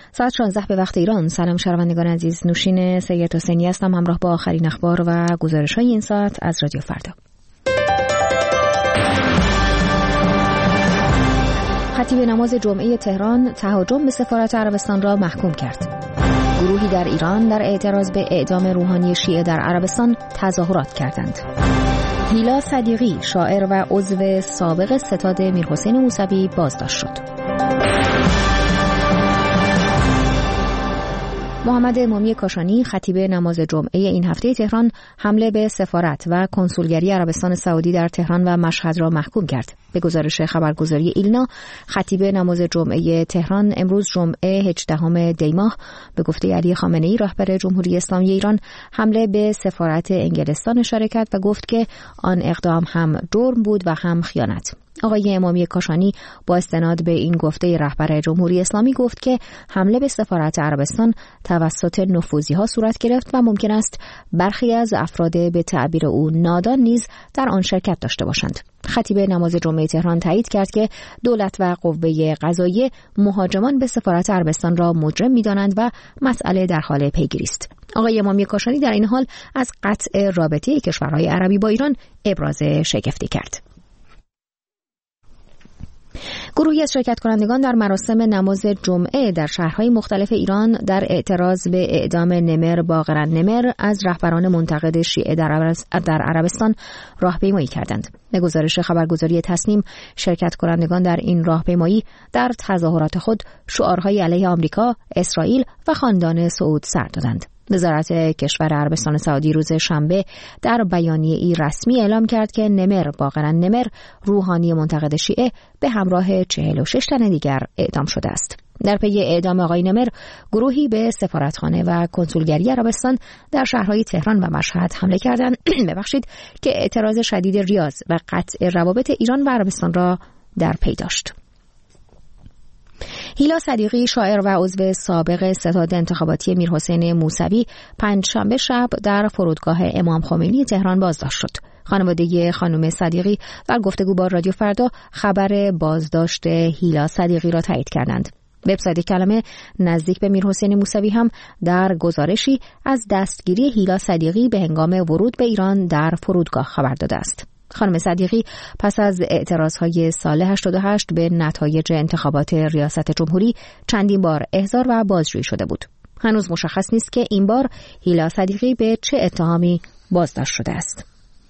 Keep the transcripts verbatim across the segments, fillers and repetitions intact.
ساعت شانزده به وقت ایران. سلام شنوندگان عزیز، نوشین سید حسینی هستم، همراه با آخرین اخبار و گزارش‌های این ساعت از رادیو فردا. خطیب نماز جمعه تهران تهاجم به سفارت عربستان را محکوم کرد. گروهی در ایران در اعتراض به اعدام روحانی شیعه در عربستان تظاهرات کردند. هیلا صدیقی، شاعر و عضو سابق ستاد میرحسین موسوی بازداشت شد. محمد امامی کاشانی، خطیب نماز جمعه این هفته تهران، حمله به سفارت و کنسولگری عربستان سعودی در تهران و مشهد را محکوم کرد. به گزارش خبرگزاری ایلنا، خطیب نماز جمعه تهران امروز جمعه هجدهم دی ماه به گفته علی خامنه‌ای رهبر جمهوری اسلامی ایران حمله به سفارت انگلستان اشاره کرد و گفت که آن اقدام هم جرم بود و هم خیانت. آقای امامی کاشانی با استناد به این گفته رهبر جمهوری اسلامی گفت که حمله به سفارت عربستان توسط نفوذی‌ها صورت گرفت و ممکن است برخی از افراد به تعبیر او نادان نیز در آن شرکت داشته باشند. خطیب نماز جمعه تهران تایید کرد که دولت و قوه قضاییه مهاجمان به سفارت عربستان را مجرم می‌دانند و مسئله در حال پیگیری است. آقای امامی کاشانی در این حال از قطع رابطه کشورهای عربی با ایران ابراز شگفتی کرد. گروهی از شرکت کنندگان در مراسم نماز جمعه در شهرهای مختلف ایران در اعتراض به اعدام نمر باقر نمر از رهبران منتقد شیعه در عربستان راهپیمایی کردند. به گزارش خبرگزاری تصنیم، شرکت کنندگان در این راهپیمایی در تظاهرات خود شعارهای علیه آمریکا، اسرائیل و خاندان سعود سر دادند. وزارت کشور عربستان سعودی روز شنبه در بیانیه‌ای رسمی اعلام کرد که نمر باقر نمر، روحانی منتقد شیعه، به همراه چهل و شش تن دیگر اعدام شده است. در پی اعدام آقای نمر، گروهی به سفارتخانه و کنسولگری عربستان در شهرهای تهران و مشهد حمله کردند ببخشید که اعتراض شدید ریاض و قطع روابط ایران و عربستان را در پی داشت. هیلا صدیقی، شاعر و عضو سابق ستاد انتخاباتی میرحسین موسوی، پنجشنبه شب در فرودگاه امام خمینی تهران بازداشت شد. خانواده خانم صدیقی در گفتگو با رادیو فردا خبر بازداشت هیلا صدیقی را تایید کردند. وبسایت کلمه نزدیک به میرحسین موسوی هم در گزارشی از دستگیری هیلا صدیقی به هنگام ورود به ایران در فرودگاه خبر داده است. خانم صدیقی پس از اعتراضهای سال هشتاد و هشت به نتایج انتخابات ریاست جمهوری چندین بار احضار و بازجویی شده بود. هنوز مشخص نیست که این بار هیلا صدیقی به چه اتهامی بازداشت شده است.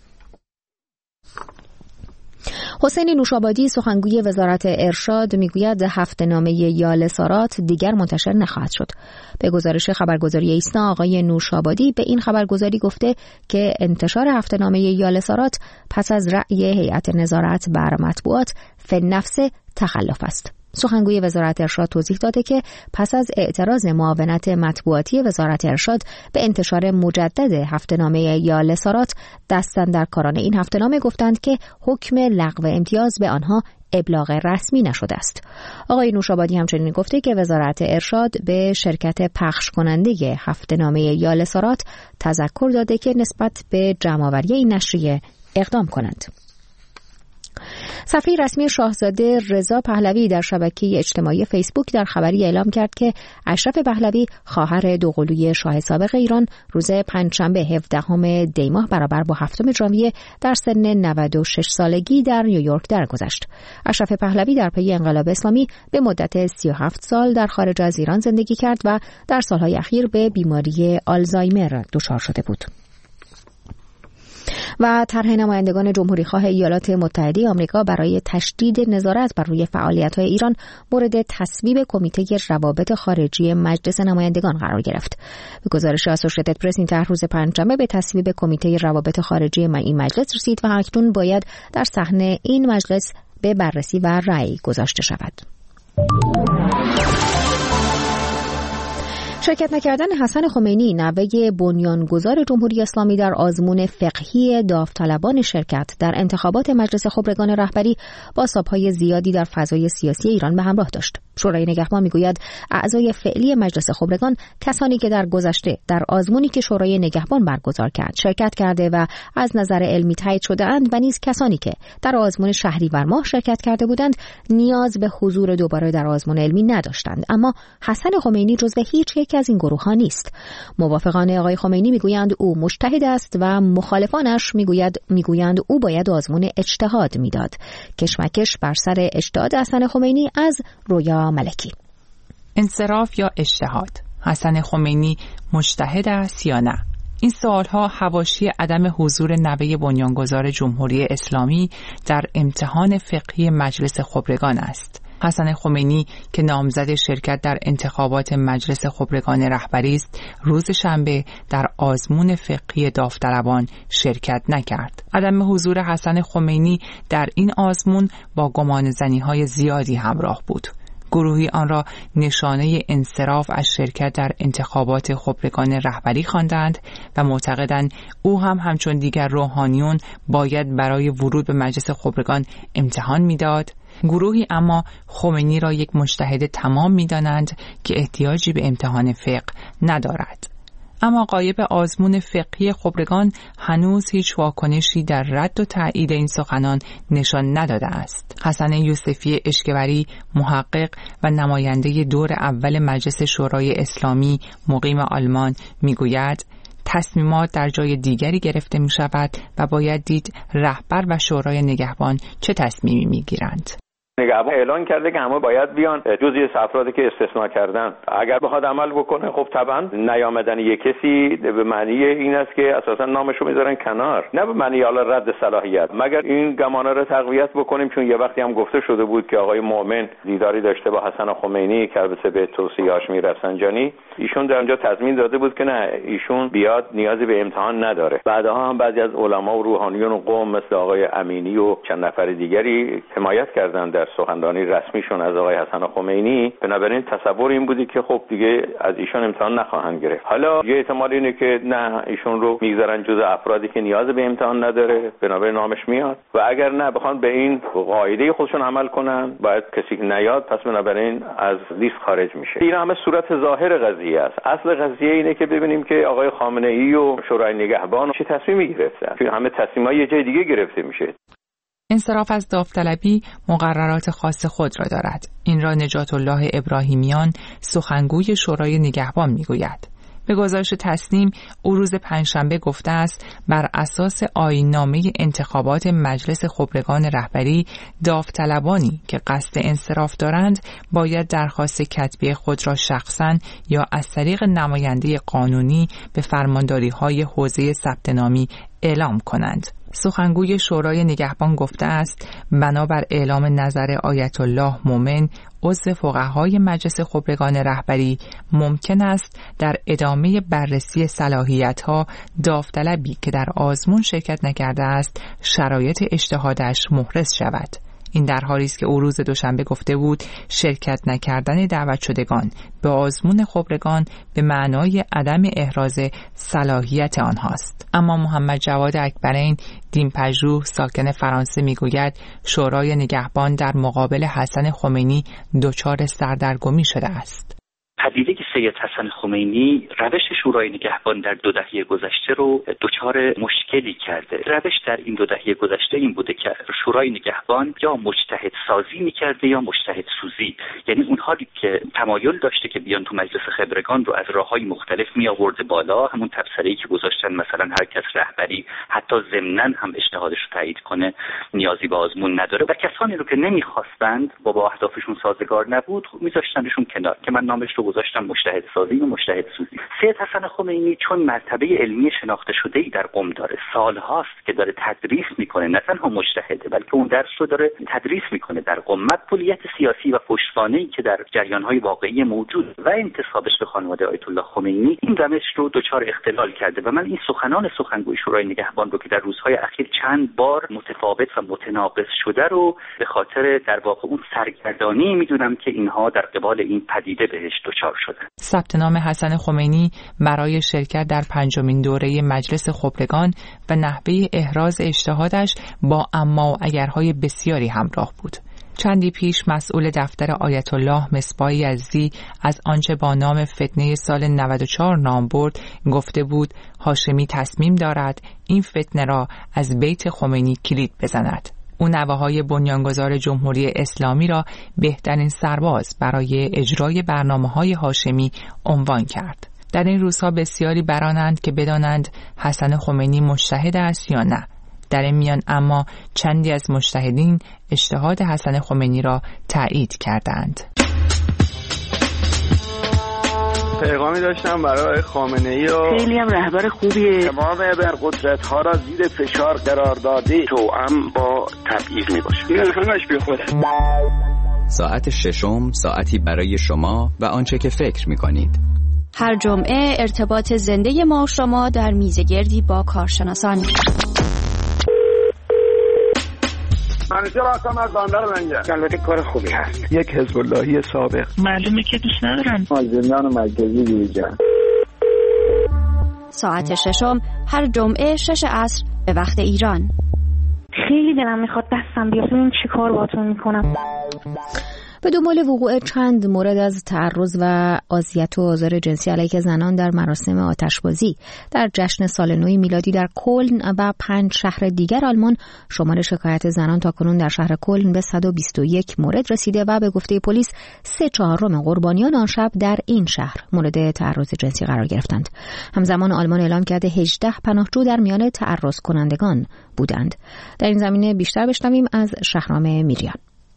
حسین نوشابادی، سخنگوی وزارت ارشاد، میگوید هفته‌نامه یال سارات دیگر منتشر نخواهد شد. به گزارش خبرگزاری ایسنا، آقای نوشابادی به این خبرگزاری گفته که انتشار هفته‌نامه یال سارات پس از رأی هیئت نظارت بر مطبوعات فی‌النفس تخلف است. سخنگوی وزارت ارشاد توضیح داده که پس از اعتراض معاونت مطبوعاتی وزارت ارشاد به انتشار مجدد هفته‌نامه یال سارات، دستاندرکاران این هفته‌نامه گفتند که حکم لغو امتیاز به آنها ابلاغ رسمی نشده است. آقای نوشابادی همچنین گفته که وزارت ارشاد به شرکت پخش کننده هفته‌نامه یال سارات تذکر داده که نسبت به جمع‌آوری این نشریه اقدام کنند. صفحه رسمی شاهزاده رضا پهلوی در شبکه اجتماعی فیسبوک در خبری اعلام کرد که اشرف پهلوی، خواهر دوقلوی شاه سابق ایران، روز پنجشنبه هفدهم دی ماه برابر با هفتم ژانویه در سن نود و شش سالگی در نیویورک درگذشت. اشرف پهلوی در پی انقلاب اسلامی به مدت سی و هفت سال در خارج از ایران زندگی کرد و در سالهای اخیر به بیماری آلزایمر دچار شده بود. و طرح نمایندگان جمهوری‌خواه ایالات متحده آمریکا برای تشدید نظارت بر روی فعالیت‌های ایران مورد تصویب کمیته روابط خارجی مجلس نمایندگان قرار گرفت. به گزارش اسوشییتد پرس، این طرح روز پنجشنبه به تصویب کمیته روابط خارجی این مجلس رسید و اکنون باید در صحن این مجلس به بررسی و رأی گذاشته شود. شرکت نکردن حسن خمینی نوه بنیانگذار جمهوری اسلامی در آزمون فقهی داوطلبان شرکت در انتخابات مجلس خبرگان رهبری با سابقه‌های زیادی در فضای سیاسی ایران به همراه داشت. شورای نگهبان میگوید اعضای فعلی مجلس خبرگان کسانی که در گذشته در آزمونی که شورای نگهبان برگزار کرد شرکت کرده و از نظر علمی تایید شده‌اند و نیز کسانی که در آزمون شهریور ماه شرکت کرده بودند نیاز به حضور دوباره در آزمون علمی نداشتند. اما حسن خمینی جزو هیچ یک از این گروه‌ها نیست. موافقان آقای خمینی میگویند او مجتهد است و مخالفانش میگوید میگویند او باید آزمون اجتهاد میداد. کشمکش بر سر اجتهاد حسن خمینی از رویا ملکی. انصراف یا اجتهاد؟ حسن خمینی مجتهد است یا نه؟ این سوالها حواشی عدم حضور نوه بنیانگذار جمهوری اسلامی در امتحان فقهی مجلس خبرگان است. حسن خمینی که نامزد شرکت در انتخابات مجلس خبرگان رهبری است، روز شنبه در آزمون فقهی داوطلبان شرکت نکرد. عدم حضور حسن خمینی در این آزمون با گمانه‌زنی‌های زیادی همراه بود. گروهی آن را نشانه انصراف از شرکت در انتخابات خبرگان رهبری خواندند و معتقدند او هم همچون دیگر روحانیون باید برای ورود به مجلس خبرگان امتحان میداد. گروهی اما خمینی را یک مجتهد تمام می‌دانند که احتیاجی به امتحان فقه ندارد. اما غایب آزمون فقهی خبرگان هنوز هیچ واکنشی در رد و تایید این سخنان نشان نداده است. حسن یوسفی اشکوری، محقق و نماینده دور اول مجلس شورای اسلامی مقیم آلمان میگوید تصمیمات در جای دیگری گرفته می شود و باید دید رهبر و شورای نگهبان چه تصمیمی می گیرند. نگهبان اعلان کرده که همه باید بیان جزئی افرادی که استثناء کردن. اگر بخواد عمل بکنه خب طبعا نیامدن یک کسی به معنی این است که اساسا نامش رو میذارن کنار، نه به معنی حالا رد صلاحیت، مگر این گمانه رو تقویت بکنیم. چون یه وقتی هم گفته شده بود که آقای مومن دیداری داشته با حسن خمینی که البته به توصیه هاشمی رفسنجانی، ایشون در اونجا تضمین داده بود که نه ایشون بیاد نیازی به امتحان نداره. بعدها هم بعضی از علما و روحانیون و قوم مثل آقای امینی و چند نفر دیگری حمایت کردند در سخنرانی رسمیشون از آقای حسن خمینی. بنابراین تصور این بودی که خب دیگه از ایشون امتحان نخواهند گرفت. حالا یه احتمال اینه که نه ایشون رو میگذارن جزء افرادی که نیاز به امتحان نداره، بنابراین نامش میاد، و اگر نه بخوان به این قاعده خودشون عمل کنن باید کسی که نیاد پس بنابراین از لیست خارج میشه. این همه صورت ظاهر قضیه است. اصل قضیه اینه که ببینیم که آقای خامنه ای و شورای نگهبان چه تصمیمی گرفتن. چون همه تصمیم‌ها یه جای دیگه گرفته میشه. انصراف از داوطلبی مقررات خاص خود را دارد. این را نجات الله ابراهیمیان، سخنگوی شورای نگهبان میگوید. به گزارش تسنیم او روز پنجشنبه گفته است بر اساس آیین‌نامه انتخابات مجلس خبرگان رهبری داوطلبانی که قصد انصراف دارند باید درخواست کتبی خود را شخصاً یا از طریق نماینده قانونی به فرمانداری‌های حوزه ثبت نامی اعلام کنند. سخنگوی شورای نگهبان گفته است بنابر اعلام نظر آیت الله مومن عضو فقهای مجلس خبرگان رهبری ممکن است در ادامه بررسی صلاحیت‌ها داوطلبی که در آزمون شرکت نکرده است شرایط اجتهادش محرز شود. این در حالی است که او روز دوشنبه گفته بود شرکت نکردن دعوت شدگان به آزمون خبرگان به معنای عدم احراز صلاحیت آنهاست. اما محمد جواد اکبرین دینپژوه ساکن فرانسه میگوید شورای نگهبان در مقابل حسن خمینی دچار سردرگمی شده است. پدیده سید حسن خمینی روش شورای نگهبان در دو دهه گذشته رو دچار مشکلی کرده. روش در این دو دهه گذشته این بوده که شورای نگهبان یا مجتهد سازی می‌کرده یا مجتهد سوزی، یعنی اونها که تمایل داشته که بیان تو مجلس خبرگان رو از راه‌های مختلف می آورده بالا، همون تبصره‌ای که گذاشتن مثلا هر کس رهبری حتی ضمناً هم اجتهادش رو تایید کنه نیازی به آزمون نداره، و کسانی رو که نمی‌خواستند با با اهدافشون سازگار نبود می‌ذاشتنشون کنار که من نامش رو گذاشتم مجتهد سازی و مجتهد سوزی. سید حسن خمینی چون مرتبه علمی شناخته شده‌ای در قم داره، سالهاست که داره تدریس میکنه، نه تنها مجتهده بلکه اون درس رو داره تدریس میکنه در قم. مسئولیت سیاسی و پشتوانه‌ای که در جریان‌های واقعی موجود و انتسابش به خانواده آیت الله خمینی این روش رو دچار اختلال کرده و من این سخنان سخنگوی شورای نگهبان رو که در روزهای اخیر چند بار متفاوت و متناقض شده رو به خاطر در واقع اون سرگردانی میدونم که اینها در قبال این پدیده بهش دچار دچار شدند. ثبت نام حسن خمینی برای شرکت در پنجمین دوره مجلس خبرگان و نحوه احراز اجتهادش با اما و اگرهای بسیاری همراه بود. چندی پیش مسئول دفتر آیت الله مصباح یزدی از آنچه با نام فتنه سال نود و چهار نام برد گفته بود هاشمی تصمیم دارد این فتنه را از بیت خمینی کلید بزند. او نوه‌های بنیانگذار جمهوری اسلامی را بهترین سرباز برای اجرای برنامه‌های هاشمی عنوان کرد. در این روزها بسیاری برانند که بدانند حسن خمینی مجتهد است یا نه. در این میان اما چندی از مجتهدین اجتهاد حسن خمینی را تایید کردند. پیغامی داشتم برای خامنه‌ای و خیلی هم رهبر خوبیه. تمام ابرقدرت‌ها را زیر فشار قرار داده توأم با تبعیض میباشه. این همش بی خوده. ساعت ششم ساعتی برای شما و آنچه که فکر می‌کنید. هر جمعه ارتباط زنده ما و شما در میزگردی با کارشناسان. منیجر هستم از بندر لنگر. البته کار خوبی هست. یک حزب اللهی سابق. معلومه که دوست ندارن. از زندان مرکزی بیرون. ساعت ششم هر جمعه شش عصر به وقت ایران. خیلی دلم میخواد دستم بیاد این چی کار باهاتون میکنم. به دنبال وقوع چند مورد از تعرض و اذیت و آزار جنسی علیه زنان در مراسم آتشبازی در جشن سال نو میلادی در کلن و پنج شهر دیگر آلمان، شمار شکایت زنان تاکنون در شهر کلن به صد و بیست و یک مورد رسیده و به گفته پلیس سه چهارم قربانیان آن شب در این شهر مورد تعرض جنسی قرار گرفتند. همزمان آلمان اعلام کرده هجده پناهجو در میان تعرض کنندگان بودند. در این زمینه بیشتر بشنویم از شهرام میریان.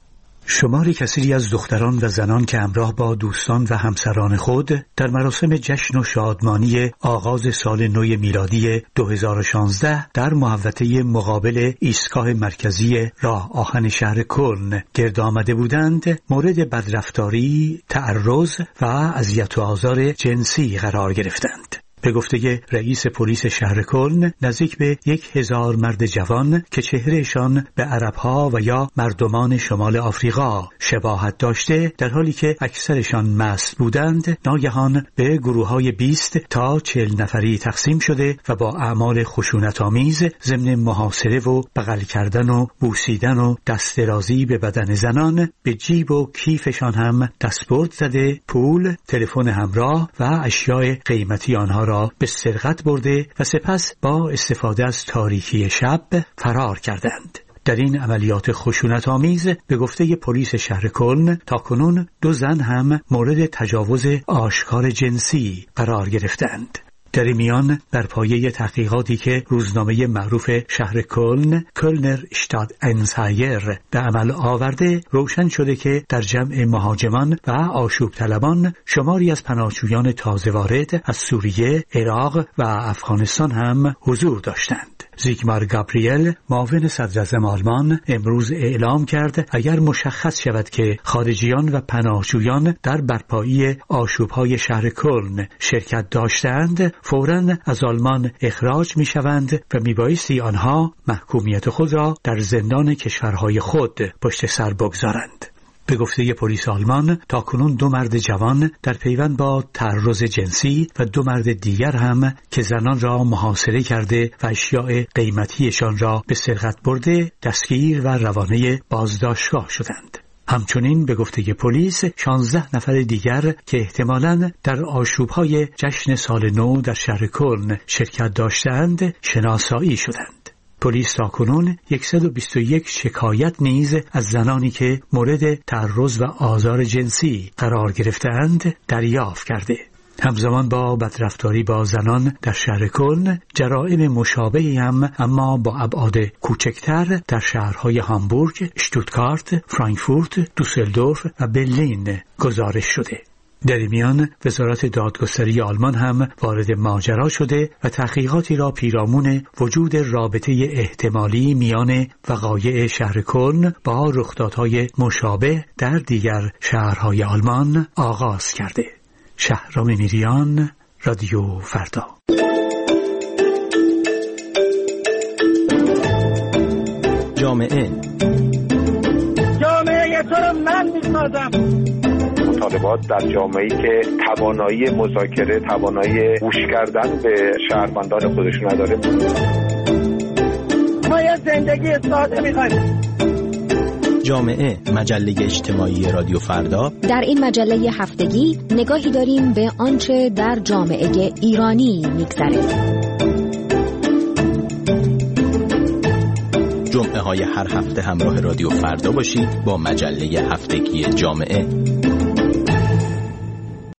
شماری کثیری از دختران و زنان که همراه با دوستان و همسران خود در مراسم جشن و شادمانی آغاز سال نو میلادی دو هزار و شانزده در محوطه مقابل ایستگاه مرکزی راه آهن شهر کلن گرد آمده بودند، مورد بدرفتاری، تعرض و اذیت و آزار جنسی قرار گرفتند. به گفته رئیس پلیس شهر کلن، نزدیک به یک هزار مرد جوان که چهرهشان به عربها و یا مردمان شمال آفریقا شباهت داشته، در حالی که اکثرشان مست بودند، ناگهان به گروه‌های بیست تا چهل نفری تقسیم شده و با اعمال خشونت‌آمیز ضمن محاصره و بغل کردن و بوسیدن و دست درازی به بدن زنان، به جیب و کیفشان هم دستبرد زده، پول، تلفن همراه و اشیاء قیمتی آنها را به سرقت برده و سپس با استفاده از تاریکی شب فرار کردند. در این عملیات خشونت‌آمیز به گفته پلیس شهر کلن تاکنون دو زن هم مورد تجاوز آشکار جنسی قرار گرفتند. در این میان بر پایه تحقیقاتی که روزنامه معروف شهر کلن کلنر اشتاد انزایر به عمل آورده، روشن شده که در جمع مهاجمان و آشوب طلبان شماری از پناهجویان تازه وارد از سوریه، عراق و افغانستان هم حضور داشتند. زیگمار گابریل، معاون صدراعظم آلمان، امروز اعلام کرد اگر مشخص شود که خارجیان و پناهجویان در برپایی آشوب‌های شهر کلن شرکت داشتند، فوراً از آلمان اخراج می‌شوند و میبایستی آنها محکومیت خود را در زندان کشورهای خود پشت سر بگذارند. به گفته پلیس آلمان تاکنون دو مرد جوان در پیوند با تعرض جنسی و دو مرد دیگر هم که زنان را محاصره کرده و اشیاء قیمتیشان را به سرقت برده دستگیر و روانه بازداشتگاه شدند. همچنین به گفته پلیس شانزده نفر دیگر که احتمالاً در آشوب‌های جشن سال نو در شهر کلن شرکت داشتند شناسایی شدند. پلیس تاکنون صد و بیست و یک شکایت نیز از زنانی که مورد تعرض و آزار جنسی قرار گرفتند دریافت کرده. همزمان با بدرفتاری با زنان در شهر کلن، جرائم مشابهی هم اما با ابعاد کوچکتر در شهرهای هامبورگ، اشتوتگارت، فرانکفورت، دوسلدورف و برلین گزارش شده. در میان وزارت دادگستری آلمان هم وارد ماجرا شده و تحقیقاتی را پیرامون وجود رابطه احتمالی میان وقایع شهر کلن با رخدادهای مشابه در دیگر شهرهای آلمان آغاز کرده. شهرام میریان، رادیو فردا. جامعه جامعه تو رو من میسازم. مطالبات در جامعه‌ای که توانایی مذاکره، توانایی گوش کردن به شهروندان خودش نداره. ما یه زندگی ساده می‌خوایم. جامعه، مجله اجتماعی رادیو فردا. در این مجله هفتگی نگاهی داریم به آنچه در جامعه ایرانی می‌گذره. جمعه های هر هفته همراه رادیو فردا باشید با مجله هفتگی جامعه.